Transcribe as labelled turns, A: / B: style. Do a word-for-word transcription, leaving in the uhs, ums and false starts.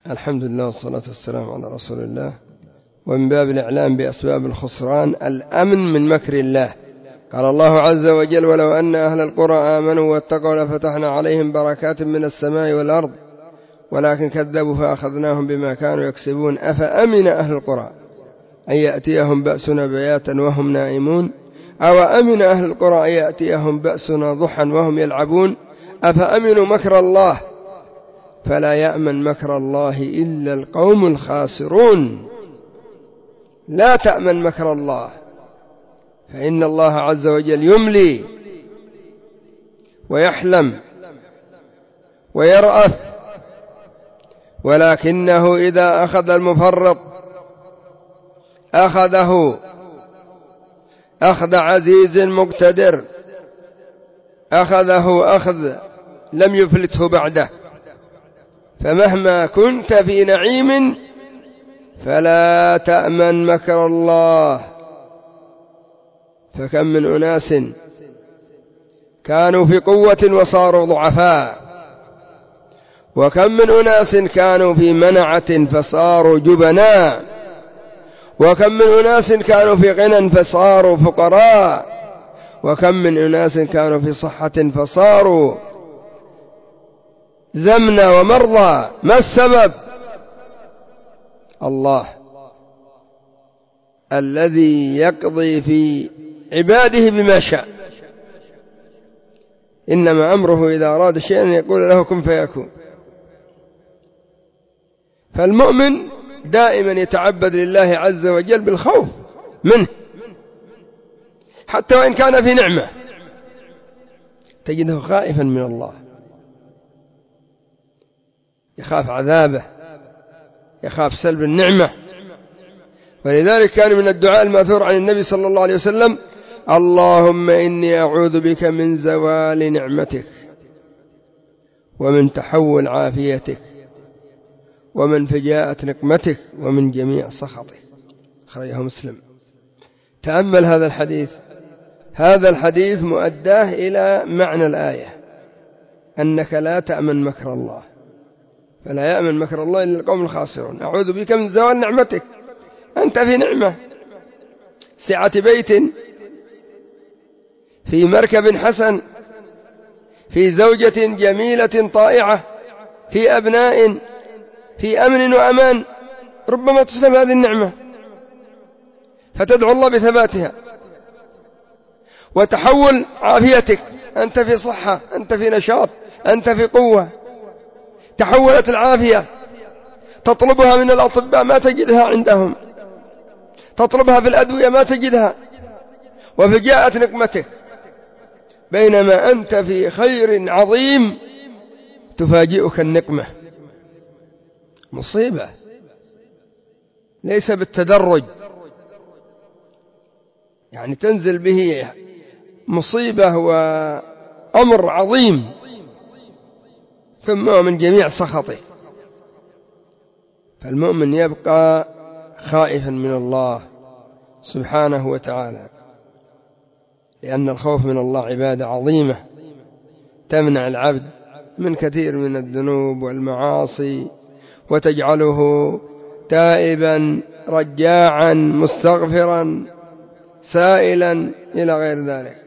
A: الحمد لله والصلاة والسلام على رسول الله. ومن باب الإعلام بأسباب الخسران الأمن من مكر الله. قال الله عز وجل: ولو أن أهل القرى آمنوا واتقوا لفتحنا عليهم بركات من السماء والأرض ولكن كذبوا فأخذناهم بما كانوا يكسبون. أفأمن أهل القرى أن يأتيهم بأسنا بياتا وهم نائمون أو أمن أهل القرى أن يأتيهم بأسنا ضحى وهم يلعبون أفأمنوا مكر الله فلا يأمن مكر الله إلا القوم الخاسرون. لا تأمن مكر الله، فإن الله عز وجل يملي ويحلم ويرأف، ولكنه إذا أخذ المفرط أخذه أخذ عزيز مقتدر، أخذه أخذ لم يفلته بعده. فمهما كنت في نعيم فلا تأمن مكر الله. فكم من أناس كانوا في قوة وصاروا ضعفاء، وكم من أناس كانوا في منعة فصاروا جبناء، وكم من أناس كانوا في غنى فصاروا فقراء، وكم من أناس كانوا في صحة فصاروا زمنا ومرضى. ما السبب؟ الله الذي يقضي في عباده بما شاء. إنما أمره إذا أراد شيئا يقول له كن فيكون. فالمؤمن دائما يتعبد لله عز وجل بالخوف منه، حتى وإن كان في نعمة تجده خائفا من الله، يخاف عذابه، يخاف سلب النعمة. ولذلك كان من الدعاء المأثور عن النبي صلى الله عليه وسلم: اللهم إني أعوذ بك من زوال نعمتك ومن تحول عافيتك ومن فجاءة نقمتك ومن جميع سخطك. أخرجه مسلم. تأمل هذا الحديث. هذا الحديث مؤداه إلى معنى الآية، أنك لا تأمن مكر الله، فلا يأمن مكر الله إلا القوم الخاسرون. أعوذ بك من زوال نعمتك. أنت في نعمة، سعة بيت، في مركب حسن، في زوجة جميلة طائعة، في أبناء، في أمن وأمان. ربما تسلب هذه النعمة فتدعو الله بثباتها وتحول عافيتك. أنت في صحة، أنت في نشاط، أنت في قوة، تحولت العافية، تطلبها من الأطباء ما تجدها عندهم، تطلبها في الأدوية ما تجدها، وفجاءت نقمتك. بينما أنت في خير عظيم تفاجئك النقمة. مصيبة ليس بالتدرج، يعني تنزل به مصيبة وأمر عظيم ثم من جميع سخطه. فالمؤمن يبقى خائفا من الله سبحانه وتعالى، لأن الخوف من الله عبادة عظيمة تمنع العبد من كثير من الذنوب والمعاصي، وتجعله تائبا رجاعا مستغفرا سائلا إلى غير ذلك.